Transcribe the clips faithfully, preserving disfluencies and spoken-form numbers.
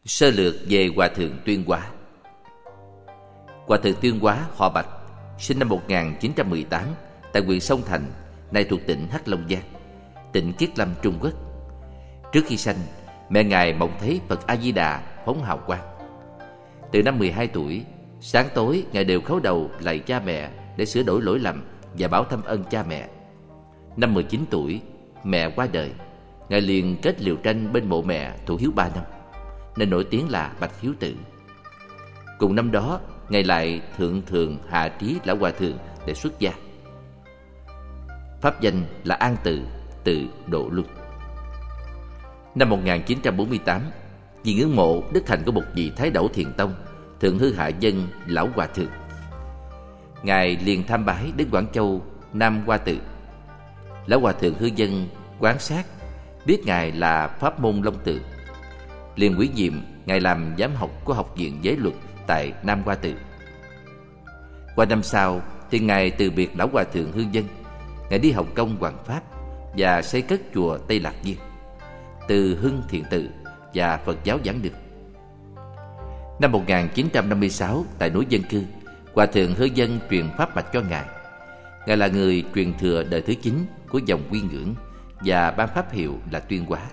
Sơ lược về Hòa thượng Tuyên Hóa. Hòa thượng Tuyên Hóa họ Bạch, sinh năm một nghìn chín trăm mười tám tại huyện Sông Thành, nay thuộc tỉnh Hắc Long Giang, tỉnh Kiết Lâm, Trung Quốc. Trước khi sanh, mẹ ngài mộng thấy Phật A Di Đà phóng hào quang. Từ năm mười hai tuổi, sáng tối ngài đều khấu đầu lạy cha mẹ để sửa đổi lỗi lầm và báo thăm ân cha mẹ. Năm mười chín tuổi, mẹ qua đời, ngài liền kết liều tranh bên mộ mẹ thụ hiếu ba năm, nên nổi tiếng là Bạch Hiếu Tử. Cùng năm đó, ngài lại thượng thường hạ trí lão hòa thượng để xuất gia. Pháp danh là An Từ, từ Độ Luân. Năm một nghìn chín trăm bốn mươi tám, vì ngưỡng mộ đức hạnh của một vị Thái Đẩu Thiền Tông, thượng hư hạ dân lão hòa thượng, ngài liền tham bái đến Quảng Châu, Nam Hoa Tự. Lão hòa thượng hư dân quan sát biết ngài là pháp môn Long Tự, liền ủy nhiệm ngài làm giám học của học viện giới luật tại Nam Hoa Tự. Qua năm sau thì ngài từ biệt lão hòa thượng hư dân, ngài đi học công Hoàng Pháp và xây cất chùa Tây Lạc Viên, từ Hưng Thiện Tự và Phật giáo Giảng Đường. Năm một nghìn chín trăm năm mươi sáu, tại núi Dân Cư, hòa thượng hư dân truyền pháp mạch cho ngài. Ngài là người truyền thừa đời thứ chín của dòng Quy Ngưỡng và ban pháp hiệu là Tuyên Hóa.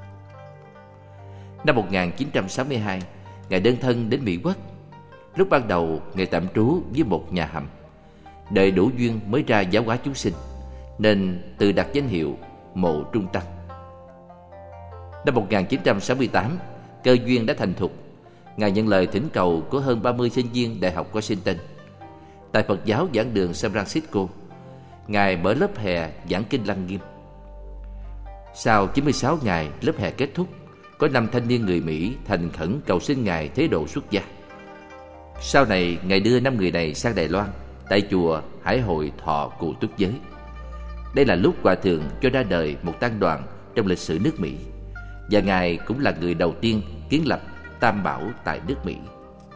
Năm một nghìn chín trăm sáu mươi hai, ngài đơn thân đến Mỹ Quốc. Lúc ban đầu, ngài tạm trú với một nhà hầm, đợi đủ duyên mới ra giáo hóa chúng sinh, nên tự đặt danh hiệu Mộ Trung Tăng. Năm một nghìn chín trăm sáu mươi tám, cơ duyên đã thành thục, ngài nhận lời thỉnh cầu của hơn ba mươi sinh viên Đại học Washington. Tại Phật giáo Giảng Đường San Francisco, ngài mở lớp hè giảng kinh Lăng Nghiêm. Sau chín mươi sáu ngày lớp hè kết thúc, có năm thanh niên người Mỹ thành khẩn cầu xin ngài thế độ xuất gia. Sau này, ngài đưa năm người này sang Đài Loan, tại chùa Hải Hội Thọ Cụ Túc Giới. Đây là lúc hòa thượng cho ra đời một tăng đoàn trong lịch sử nước Mỹ, và ngài cũng là người đầu tiên kiến lập Tam Bảo tại nước Mỹ.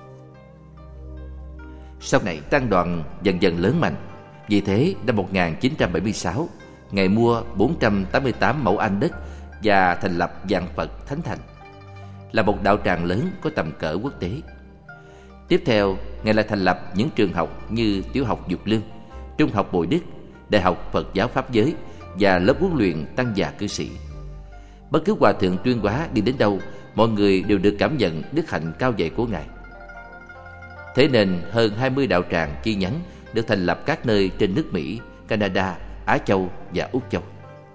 Sau này, tăng đoàn dần dần lớn mạnh. Vì thế, năm một nghìn chín trăm bảy mươi sáu, ngài mua bốn trăm tám mươi tám mẫu Anh đất và thành lập Vạn Phật Thánh Thành, là một đạo tràng lớn có tầm cỡ quốc tế. Tiếp theo, ngài lại thành lập những trường học như Tiểu học Dục Lương, Trung học Bồi Đức, Đại học Phật giáo Pháp Giới và lớp huấn luyện tăng già cư sĩ. Bất cứ hòa thượng Tuyên Hóa đi đến đâu, mọi người đều được cảm nhận đức hạnh cao dày của ngài. Thế nên hơn hai mươi đạo tràng chi nhánh được thành lập các nơi trên nước Mỹ, Canada, Á Châu và Úc Châu.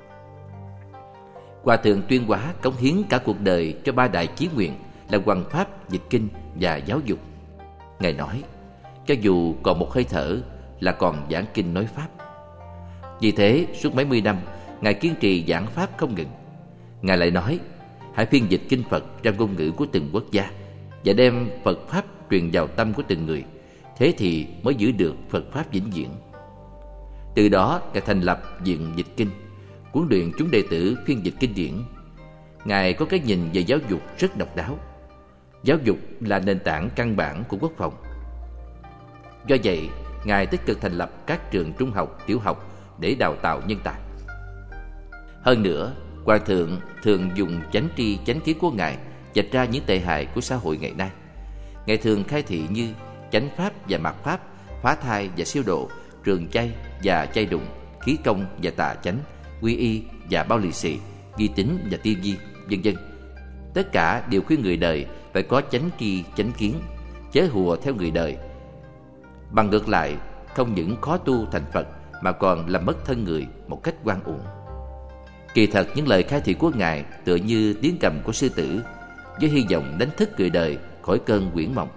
Hòa thượng Tuyên Hóa cống hiến cả cuộc đời cho ba đại chí nguyện là hoằng pháp, dịch kinh và giáo dục. Ngài nói, cho dù còn một hơi thở là còn giảng kinh nói pháp. Vì thế, suốt mấy mươi năm, ngài kiên trì giảng pháp không ngừng. Ngài lại nói, hãy phiên dịch kinh Phật trong ngôn ngữ của từng quốc gia và đem Phật pháp truyền vào tâm của từng người, thế thì mới giữ được Phật pháp vĩnh viễn. Từ đó, ngài thành lập viện dịch kinh, huấn luyện chúng đệ tử phiên dịch kinh điển. Ngài có cái nhìn về giáo dục rất độc đáo. Giáo dục là nền tảng căn bản của quốc phòng. Do vậy, ngài tích cực thành lập các trường trung học, tiểu học để đào tạo nhân tài. Hơn nữa, hòa thượng thường dùng chánh tri chánh kiến của ngài vạch ra những tệ hại của xã hội ngày nay. Ngài thường khai thị như chánh pháp và mạt pháp, phá thai và siêu độ, trường chay và chay đụng, khí công và tà chánh, quy y và bao lì xì, vi tín và tiêu di, vân vân. Tất cả đều khuyên người đời phải có chánh tri chánh kiến, chớ hùa theo người đời. Bằng ngược lại, không những khó tu thành Phật mà còn làm mất thân người một cách oan uổng. Kỳ thật, những lời khai thị của ngài tựa như tiếng cầm của sư tử, với hy vọng đánh thức người đời khỏi cơn quyển mộng.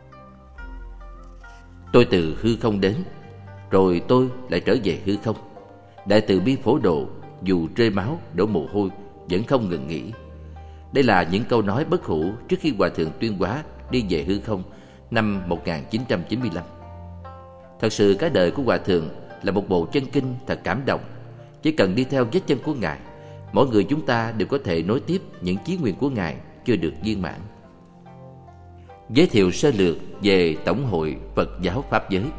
Tôi từ hư không đến, rồi tôi lại trở về hư không. Đại từ bi phổ độ, dù rơi máu đổ mồ hôi vẫn không ngừng nghỉ. Đây là những câu nói bất hủ trước khi hòa thượng Tuyên Hóa đi về hư không năm một nghìn chín trăm chín mươi lăm. Thật sự cả đời của hòa thượng là một bộ chân kinh thật cảm động. Chỉ cần đi theo vết chân của ngài, mỗi người chúng ta đều có thể nối tiếp những chí nguyện của ngài chưa được viên mãn. Giới thiệu sơ lược về Tổng hội Phật giáo Pháp giới.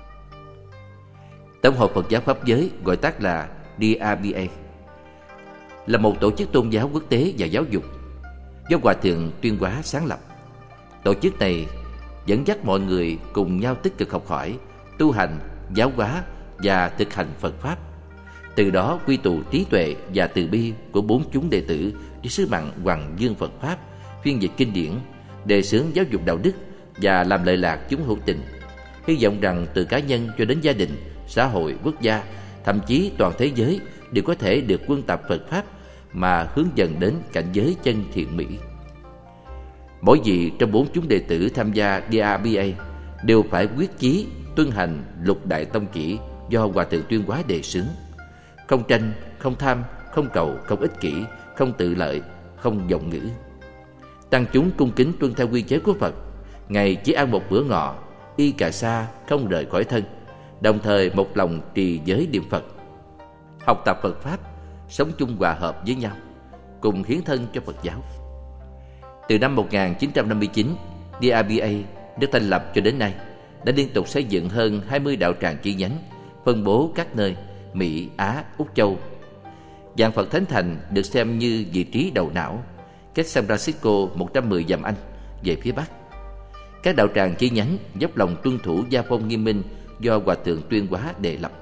Tổng hội Phật giáo Pháp giới, gọi tắt là D R B A, là một tổ chức tôn giáo quốc tế và giáo dục. do Hòa Thượng Tuyên Hóa sáng lập. Tổ chức này dẫn dắt mọi người cùng nhau tích cực học hỏi, tu hành, giáo hóa và thực hành Phật Pháp. Từ đó quy tụ trí tuệ và từ bi của bốn chúng đệ tử với sứ mạng hoằng dương Phật Pháp, phiên dịch kinh điển, đề xướng giáo dục đạo đức và làm lợi lạc chúng hữu tình. Hy vọng rằng từ cá nhân cho đến gia đình, xã hội, quốc gia, thậm chí toàn thế giới đều có thể được quân tập Phật Pháp mà hướng dần đến cảnh giới chân thiện mỹ. Mỗi vị trong bốn chúng đệ tử tham gia đê a bê a đều phải quyết chí tuân hành lục đại tông chỉ do Hòa Thượng Tuyên Hóa đề xướng: không tranh, không tham, không cầu, không ích kỷ, không tự lợi, không vọng ngữ. Tăng chúng cung kính tuân theo quy chế của Phật, ngày chỉ ăn một bữa ngọ, y cà sa, không rời khỏi thân, đồng thời một lòng trì giới niệm Phật, học tập Phật Pháp, sống chung hòa hợp với nhau, cùng hiến thân cho Phật giáo. Từ năm một nghìn chín trăm năm mươi chín, đê a bê a được thành lập cho đến nay đã liên tục xây dựng hơn hai mươi đạo tràng chi nhánh, phân bố các nơi Mỹ, Á, Úc Châu. Giảng Phật Thánh Thành được xem như vị trí đầu não, cách San Francisco một trăm mười dặm Anh về phía Bắc. Các đạo tràng chi nhánh dốc lòng tuân thủ gia phong nghiêm minh do Hòa Thượng Tuyên Hóa đề lập.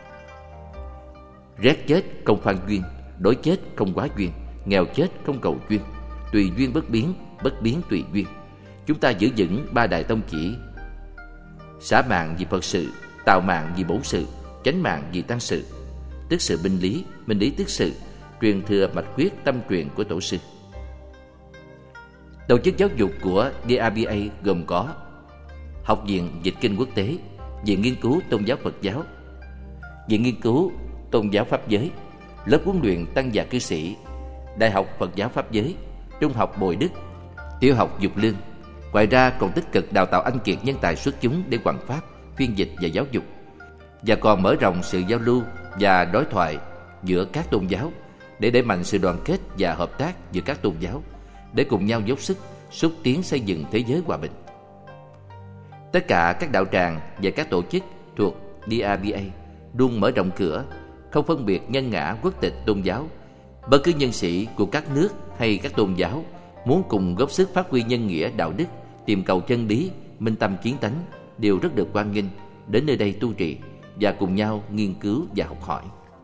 Rét chết không phan duyên, đói chết không quá duyên, nghèo chết không cầu duyên, tùy duyên bất biến, bất biến tùy duyên. Chúng ta giữ vững ba đại tông chỉ: xả mạng vì Phật sự, tạo mạng vì bổn sự, chánh mạng vì tăng sự, tức sự minh lý, minh lý tức sự, truyền thừa mạch quyết tâm truyền của tổ sư. Tổ chức giáo dục của đê a bê a gồm có Học viện Dịch kinh Quốc tế, Viện Nghiên cứu Tôn giáo Phật giáo, Viện Nghiên cứu Tôn giáo Pháp giới, lớp huấn luyện tăng già cư sĩ, Đại học Phật giáo Pháp giới, Trung học Bồi Đức, Tiểu học Dục Lương. Ngoài ra còn tích cực đào tạo anh kiệt nhân tài xuất chúng để hoằng pháp, phiên dịch và giáo dục, và còn mở rộng sự giao lưu và đối thoại giữa các tôn giáo để đẩy mạnh sự đoàn kết và hợp tác giữa các tôn giáo, để cùng nhau dốc sức xúc tiến xây dựng thế giới hòa bình. Tất cả các đạo tràng và các tổ chức thuộc đê a bê a luôn mở rộng cửa, không phân biệt nhân ngã, quốc tịch, tôn giáo. Bất cứ nhân sĩ của các nước hay các tôn giáo muốn cùng góp sức phát huy nhân nghĩa đạo đức, tìm cầu chân lý, minh tâm kiến tánh đều rất được hoan nghênh đến nơi đây tu trì và cùng nhau nghiên cứu và học hỏi.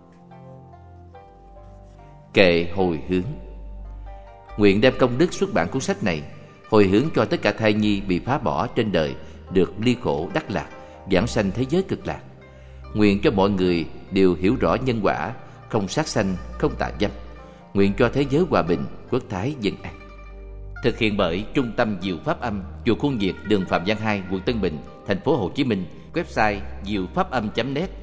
Kệ hồi hướng. Nguyện đem công đức xuất bản cuốn sách này, hồi hướng cho tất cả thai nhi bị phá bỏ trên đời được ly khổ đắc lạc, vãng sanh thế giới cực lạc. Nguyện cho mọi người đều hiểu rõ nhân quả, không sát sanh, không tà dâm. Nguyện cho thế giới hòa bình, quốc thái dân an. Thực hiện bởi Trung tâm Diệu Pháp Âm, chùa Khuôn Việt, đường Phạm Văn hai, quận Tân Bình, thành phố Hồ Chí Minh. Website diệu pháp âm chấm net.